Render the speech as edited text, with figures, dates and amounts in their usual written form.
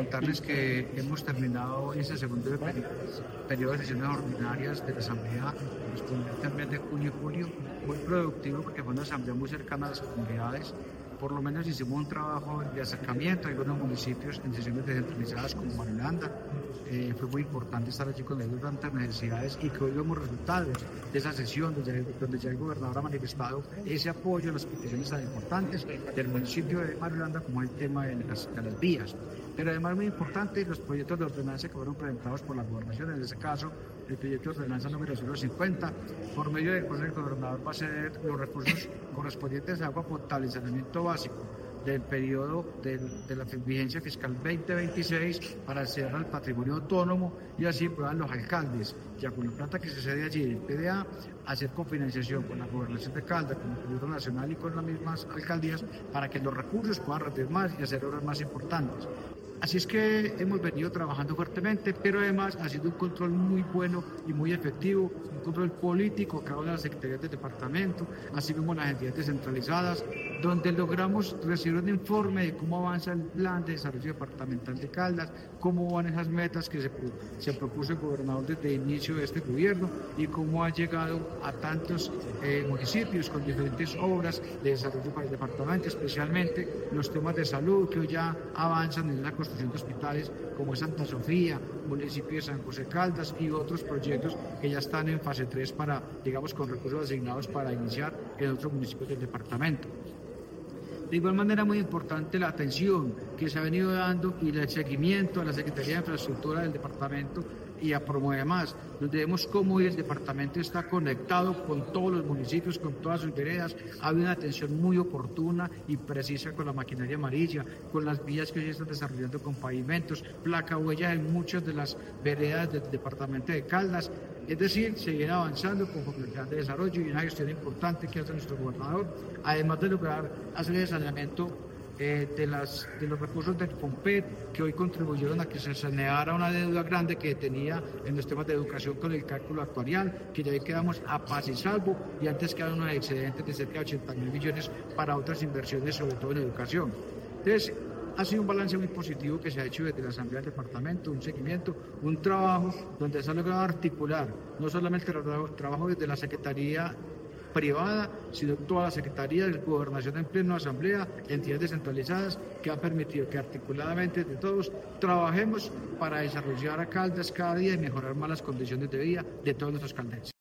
contarles que hemos terminado ese segundo periodo de sesiones ordinarias de la Asamblea correspondiente al mes de junio y julio, muy productivo porque fue una asamblea muy cercana a las comunidades. Por lo menos hicimos un trabajo de acercamiento a algunos municipios en sesiones descentralizadas como Marilanda. Fue muy importante estar allí con ellos tantas necesidades y que hoy vemos resultados de esa sesión donde ya el gobernador ha manifestado ese apoyo a las peticiones tan importantes del municipio de Marilanda como el tema de las vías. Pero además muy importante los proyectos de ordenanza que fueron presentados por la gobernación, en ese caso el proyecto de ordenanza número 050, por medio del cual el gobernador va a ceder los recursos correspondientes a agua potable y saneamiento básico del periodo de la vigencia fiscal 2026 para acceder al patrimonio autónomo y así puedan los alcaldes, ya con la plata que se cede allí del PDA, hacer cofinanciación con la Gobernación de Caldas, con el Gobierno Nacional y con las mismas alcaldías para que los recursos puedan rendir más y hacer obras más importantes. Así es que hemos venido trabajando fuertemente, pero además ha sido un control muy bueno y muy efectivo, un control político a cada una de las secretarías del departamento, así como las entidades descentralizadas, donde logramos recibir un informe de cómo avanza el plan de desarrollo departamental de Caldas, cómo van esas metas que se propuso el gobernador desde el inicio de este gobierno y cómo ha llegado a tantos municipios con diferentes obras de desarrollo para el departamento, especialmente los temas de salud que hoy ya avanzan en la construcción de hospitales como Santa Sofía, municipio de San José Caldas y otros proyectos que ya están en fase 3 para, digamos, con recursos asignados para iniciar en otros municipios del departamento. De igual manera, muy importante la atención que se ha venido dando y el seguimiento a la Secretaría de Infraestructura del departamento y a Promodemás, donde vemos cómo hoy el departamento está conectado con todos los municipios, con todas sus veredas. Ha habido una atención muy oportuna y precisa con la maquinaria amarilla, con las vías que hoy se están desarrollando con pavimentos, placa huellas en muchas de las veredas del departamento de Caldas. Es decir, seguir avanzando con el plan de desarrollo y una gestión importante que hace nuestro gobernador, además de lograr hacer el saneamiento de los recursos del FOMPET, que hoy contribuyeron a que se saneara una deuda grande que tenía en los temas de educación con el cálculo actuarial, que ya hoy quedamos a paz y salvo, y antes quedaron unos excedentes de cerca de 80.000 millones para otras inversiones, sobre todo en educación. Entonces, ha sido un balance muy positivo que se ha hecho desde la Asamblea del Departamento, un seguimiento, un trabajo donde se ha logrado articular no solamente el trabajo desde la Secretaría privada, sino toda la Secretaría de Gobernación en pleno Asamblea, entidades descentralizadas, que ha permitido que articuladamente de todos trabajemos para desarrollar a Caldas cada día y mejorar más las condiciones de vida de todos nuestros caldenses.